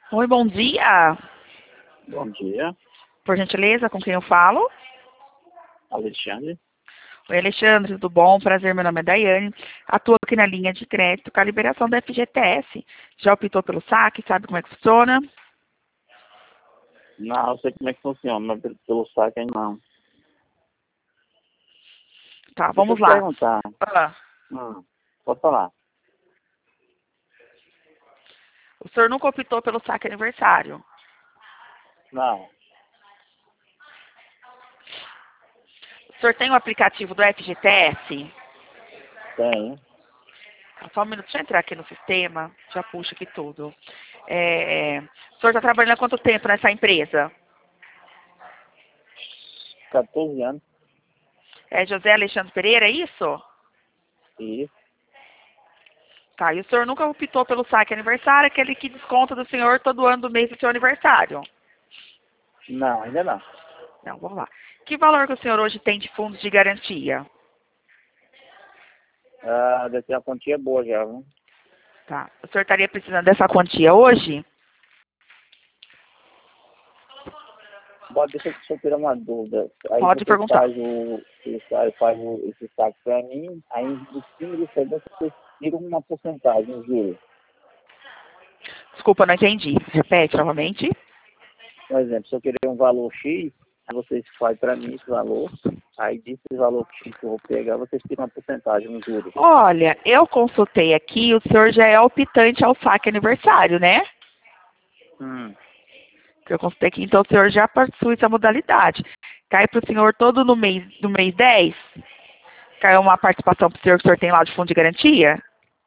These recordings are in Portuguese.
Oi, bom dia. Bom dia, Por gentileza, com quem eu falo? Alexandre. Oi, Alexandre, tudo bom? Prazer, meu nome é Daiane. Atuo aqui na linha de crédito com a liberação da FGTS. Já optou pelo saque? Sabe como é que funciona? Não, eu sei como é que funciona, mas pelo saque ainda não. Tá, Deixa eu vamos te lá. perguntar. Ah, Pode falar? o senhor nunca optou pelo saque aniversário? Não, O senhor tem o aplicativo do FGTS? tem. Só um minuto, deixa eu entrar aqui no sistema, já puxo aqui tudo. O senhor está trabalhando há quanto tempo nessa empresa? 14 anos. É José Alexandre Pereira, é isso? Isso. Tá, e o senhor nunca optou pelo saque aniversário, aquele que desconta do senhor todo ano do mês do seu aniversário? Não, ainda não. Não, vamos lá. Que valor que o senhor hoje tem de fundos de garantia? Deve ter uma quantia boa já, viu? Tá. O senhor estaria precisando dessa quantia hoje? Deixa eu só tirar uma dúvida. Aí Pode você perguntar. esse saque pra mim, aí em cima disso aí você tira uma porcentagem, um juro. Desculpa, não entendi. Repete novamente. Por exemplo, se eu querer um valor X, aí vocês fazem para mim esse valor, aí desse valor X que eu vou pegar, vocês tiram uma porcentagem, um juros. Olha, eu consultei aqui, o senhor já é optante ao saque aniversário, né? Que eu consultei aqui, então o senhor já possui essa modalidade. Cai para o senhor todo no mês 10? Caiu uma participação para o senhor que o senhor tem lá de fundo de garantia?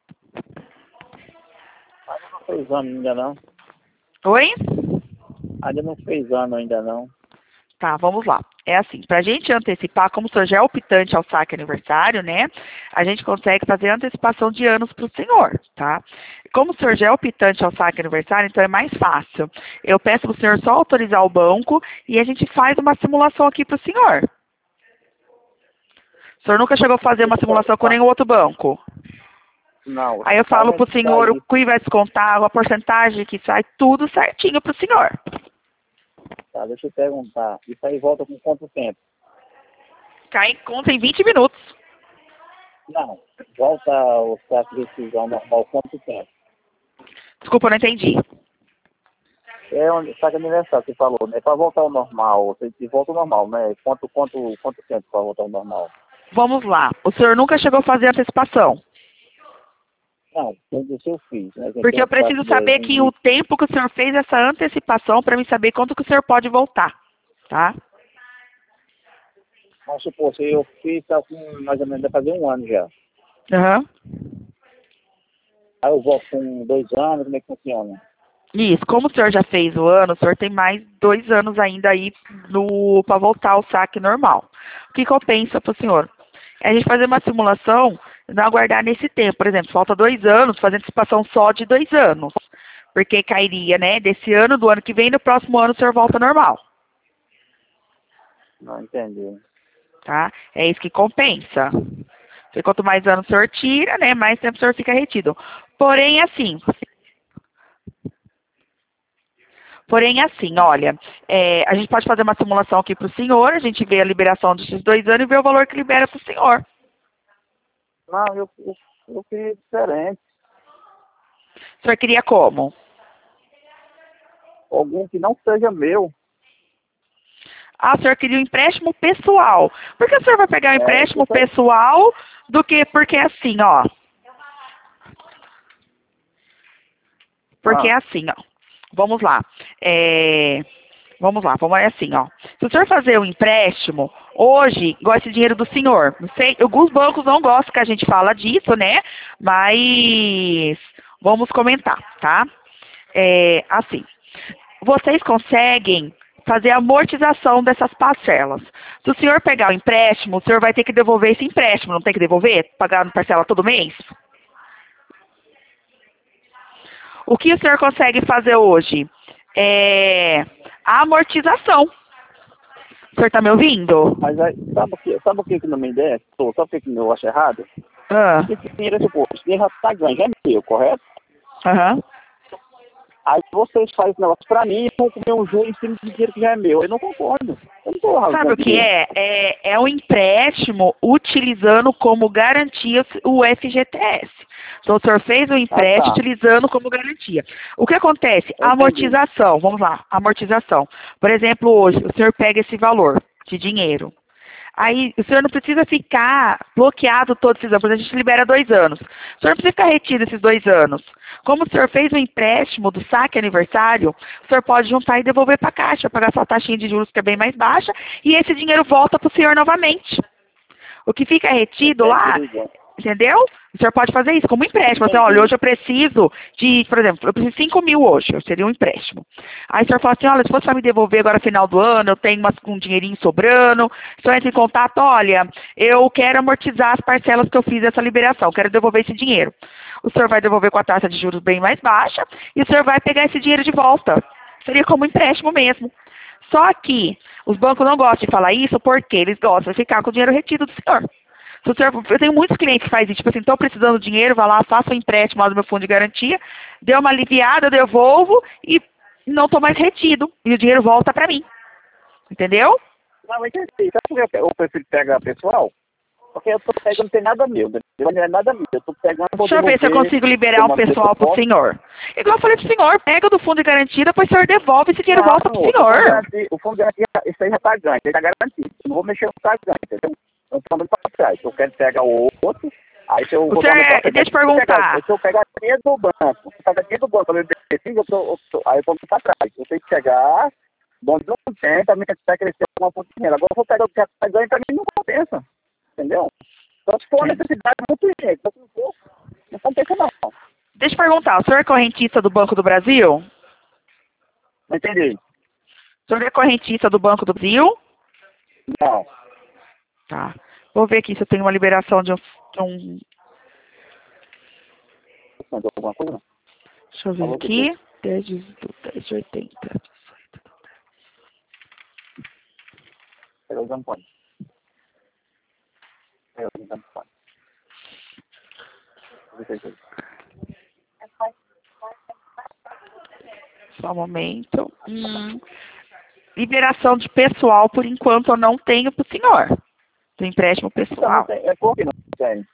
Ainda não fez ano ainda não. Oi? Ainda não fez ano ainda não. Tá, vamos lá. É assim, para a gente antecipar, como o senhor já é optante ao saque aniversário, né? A gente consegue fazer antecipação de anos para o senhor, tá? Como o senhor já é optante ao saque aniversário, então é mais fácil. Eu peço para o senhor só autorizar o banco e a gente faz uma simulação aqui para o senhor. O senhor nunca chegou a fazer uma simulação com nenhum outro banco? Não, Aí eu falo para o senhor o que vai descontar, a porcentagem que sai, tudo certinho para o senhor. Tá, deixa eu perguntar. Isso aí volta com quanto tempo? Cai em conta em 20 minutos. Não, volta o saque de decisão normal quanto tempo? Desculpa, eu não entendi. É onde saque aniversário, você falou, né? Para voltar ao normal, você volta ao normal, né? Quanto tempo para voltar ao normal? Vamos lá. O senhor nunca chegou a fazer antecipação? Não, tudo isso eu fiz, né? Porque eu preciso saber que o tempo que o senhor fez essa antecipação para mim saber quanto que o senhor pode voltar, tá? Vamos supor, se eu fiz tá com mais ou menos, vai fazer um ano já. Aham. Aí eu volto com 2 anos, como é que funciona? Isso. Como o senhor já fez o ano, o senhor tem mais 2 anos ainda aí para voltar ao saque normal. O que compensa para o senhor? É a gente fazer uma simulação e não aguardar nesse tempo. Por exemplo, falta 2 anos, fazer antecipação só de 2 anos. Porque cairia, né, desse ano, do ano que vem, no próximo ano o senhor volta normal. Não entendi. Tá? É isso que compensa. Porque quanto mais anos o senhor tira, né, mais tempo o senhor fica retido. Porém, assim, olha, a gente pode fazer uma simulação aqui para o senhor, a gente vê a liberação desses 2 anos e vê o valor que libera para o senhor. Não, eu queria diferente. O senhor queria como? Algum que não seja meu. Ah, o senhor queria um empréstimo pessoal. Por que o senhor vai pegar um empréstimo pessoal porque é assim, ó. Porque é assim, ó. Vamos lá. Vamos é assim, ó. Se o senhor fazer um empréstimo, hoje, igual esse dinheiro do senhor, não sei, alguns bancos não gostam que a gente fala disso, né? Mas vamos comentar, tá? Assim, vocês conseguem fazer a amortização dessas parcelas. Se o senhor pegar o empréstimo, o senhor vai ter que devolver esse empréstimo, não tem que devolver? Pagar parcela todo mês? O que o senhor consegue fazer hoje? A amortização. O senhor está me ouvindo? Mas aí, sabe o que não me desce? Sabe o que eu acho errado? Ah. Esse dinheiro, esse dinheiro já está ganho, já é meu, correto? Aham. Aí vocês fazem esse negócio pra mim e vão comer um juro em cima do dinheiro que já é meu. Eu não concordo. Eu não tô Sabe o que é? É um empréstimo utilizando como garantia o FGTS. Então, o senhor fez o empréstimo tá. utilizando como garantia. O que acontece? Eu entendi. Amortização. Vamos lá. Amortização. Por exemplo, hoje, o senhor pega esse valor de dinheiro. Aí, o senhor não precisa ficar bloqueado todos esses anos, porque a gente libera 2 anos. O senhor não precisa ficar retido esses 2 anos. Como o senhor fez o empréstimo do saque aniversário, o senhor pode juntar e devolver para a Caixa, pagar sua taxinha de juros que é bem mais baixa, e esse dinheiro volta para o senhor novamente. O que fica retido lá, entendeu? O senhor pode fazer isso como empréstimo. Você, olha, hoje eu preciso de, por exemplo, eu preciso de 5 mil hoje, seria um empréstimo. Aí o senhor fala assim, olha, se fosse para me devolver agora no final do ano, eu tenho um dinheirinho sobrando, o senhor entra em contato, olha, eu quero amortizar as parcelas que eu fiz dessa liberação, quero devolver esse dinheiro. O senhor vai devolver com a taxa de juros bem mais baixa e o senhor vai pegar esse dinheiro de volta. Seria como empréstimo mesmo. Só que os bancos não gostam de falar isso porque eles gostam de ficar com o dinheiro retido do senhor. Se o senhor, eu tenho muitos clientes que fazem isso, tipo assim, estou precisando de dinheiro, vai lá, faço um empréstimo lá do meu fundo de garantia, deu uma aliviada, eu devolvo e não estou mais retido. E o dinheiro volta para mim. Entendeu? Não, eu entendi. Sabe por que eu prefiro pegar pessoal? Porque eu tô pegando, não tem nada meu, não é nada meu. Eu tô pegando, Deixa eu ver se eu consigo liberar um pessoal pro senhor. Igual eu falei pro senhor, pega do fundo de garantia, depois o senhor devolve esse dinheiro volta pro senhor. O fundo de garantia, isso aí já tá ganho, ele tá garantido. Eu não vou mexer no tá ganho, entendeu? Eu tô falando pra trás. Eu quero pegar o outro, aí se eu vou deixa eu te perguntar. Se eu pegar dinheiro do banco, se eu pegar dinheiro do banco pra me beneficiar, aí eu tô pra trás. Eu tenho que pegar, bom, não tem, também tem que crescer alguma fonte de dinheiro. Agora eu vou pegar o que tá ganho, pra mim não compensa. Entendeu? Então, se for uma necessidade, muito gente. Se não for, não compensa não. Deixa eu perguntar, o senhor é correntista do Banco do Brasil? Não entendi. O senhor é correntista do Banco do Brasil? Não. Tá. Vou ver aqui se eu tenho uma liberação de um... Alguma coisa? Deixa eu ver aqui. 10 de 80. Pega o tampone. Pega o tampone. Só um momento. Liberação de pessoal, por enquanto, eu não tenho pro senhor. Do empréstimo pessoal. É porque não tem.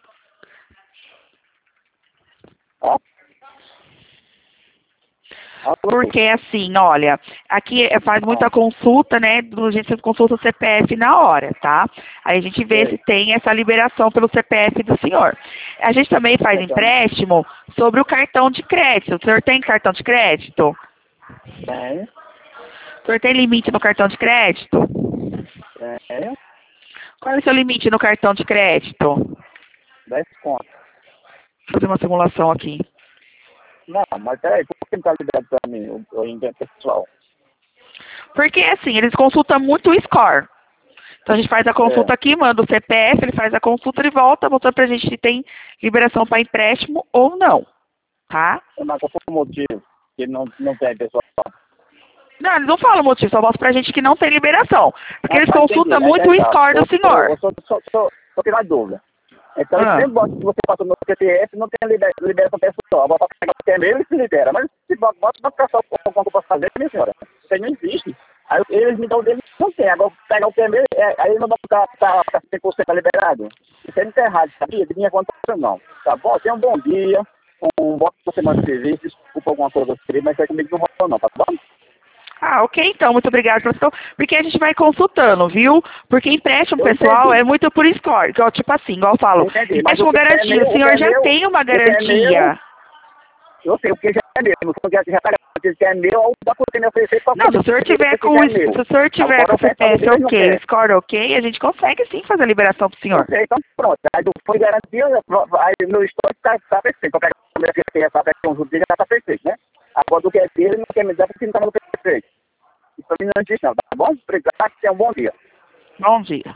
Porque assim, olha, aqui faz muita consulta, né? A gente consulta o CPF na hora, tá? Aí a gente vê se tem essa liberação pelo CPF do senhor. A gente também faz empréstimo sobre o cartão de crédito. O senhor tem cartão de crédito? Tem. O senhor tem limite no cartão de crédito? Tem. Qual é o seu limite no cartão de crédito? 10 contos. Vou fazer uma simulação aqui. Não, mas peraí, por que não tá liberado pra mim, o invento pessoal? Porque, assim, eles consultam muito o score. Então, a gente faz a consulta aqui, manda o CPF, ele faz a consulta e volta, mostrando pra gente se tem liberação para empréstimo ou não, tá? Mas qual foi o motivo que não tem pessoal? Não, eles não falam o motivo, só mostram pra gente que não tem liberação. Porque eles consultam muito o score do senhor. Eu só tirar dúvida. Então, eu sempre boto que você passou no CPF, não tem liberação pessoal. Agora, para pegar o que é meu, ele se libera. Mas se bota para ficar só com o que eu posso fazer, minha senhora, isso aí não existe. Aí eles me dão dele, não tem. Agora, pegar o que é meu, aí eles não vão ficar 100% liberado. Isso aí não tá errado, sabia? De minha conta, não. Tá bom? Tenha um bom dia, um bom semana de serviço, desculpa alguma coisa assim, mas isso aí comigo não rola não, tá bom? Ah, ok, então, muito obrigada, professor. Porque a gente vai consultando, viu? Porque empréstimo pessoal é muito por score. Tipo assim, igual eu falo, empréstimo garantia, o senhor já tem uma garantia. Eu sei, o que já é meu, já tá garantido que é meu, ou dá pra me oferecer pra não, se o senhor tiver com o CPF ok, score ok, a gente consegue sim fazer a liberação pro senhor. Ok, então pronto. Aí foi garantia, aí meu histórico tá perfeito. Pra pegar a minha filha, pra pegar um juros dele, já tá perfeito, né? Agora do que é dele, não quer me dar porque não tá no perfeito. Isso pra mim não existe não, tá bom? Obrigado, tenha um bom dia. Bom dia.